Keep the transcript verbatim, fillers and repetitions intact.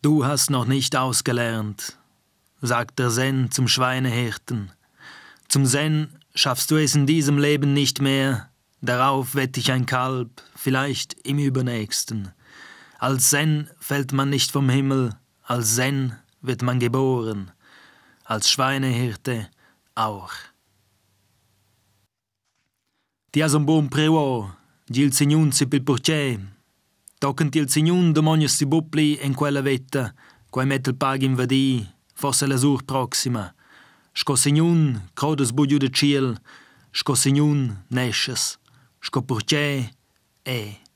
Du hast noch nicht ausgelernt, sagt der Zen zum Schweinehirten. Zum Zen schaffst du es in diesem Leben nicht mehr, darauf wett ich ein Kalb, vielleicht im übernächsten. Als Zen fällt man nicht vom Himmel, als Zen wird man geboren, als Schweinehirte auch. Ti son buon preo, gil signun si pil porce. Toccant il signun domogna si bupli en quella vetta, quai met il pag in vadì, fosse la sur proxima. Sco signun, crodes bugiu de ciel, sco signun nesces, sco porce, e.